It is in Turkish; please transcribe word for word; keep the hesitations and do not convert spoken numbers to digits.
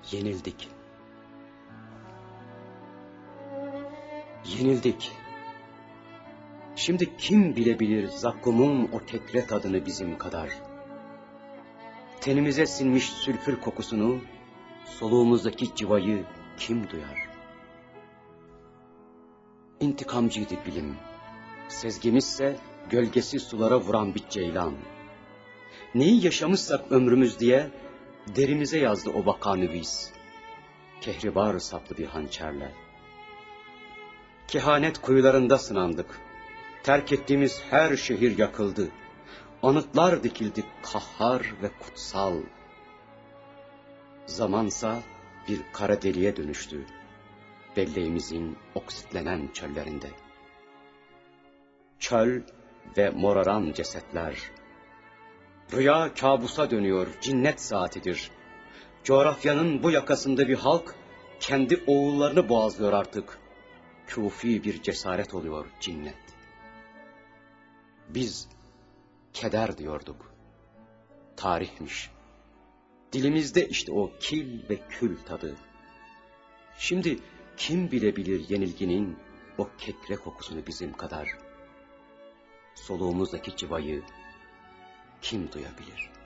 Yenildik. Yenildik. Şimdi kim bilebilir zakkumun o kekre tadını bizim kadar? Tenimize sinmiş sülfür kokusunu, soluğumuzdaki civayı kim duyar? İntikamcıydı bilim, sezgimizse gölgesi sulara vuran bir ceylan. Neyi yaşamışsak ömrümüz diye derimize yazdı o vakanüvis, kehribar saplı bir hançerle. Kehanet kuyularında sınandık, terk ettiğimiz her şehir yakıldı. Anıtlar dikildi kahhar ve kutsal. Zamansa bir kara deliğe dönüştü belleğimizin oksitlenen çöllerinde. Çöl ve moraran cesetler. Rüya kabusa dönüyor, cinnet saatidir. Coğrafyanın bu yakasında bir halk kendi oğullarını boğazlıyor artık. Kufi bir cesaret oluyor cinnet. Biz keder diyorduk. Tarihmiş. Dilimizde işte o kil ve kül tadı. Şimdi kim bilebilir yenilginin o kekre kokusunu bizim kadar? Soluğumuzdaki civayı kim duyabilir?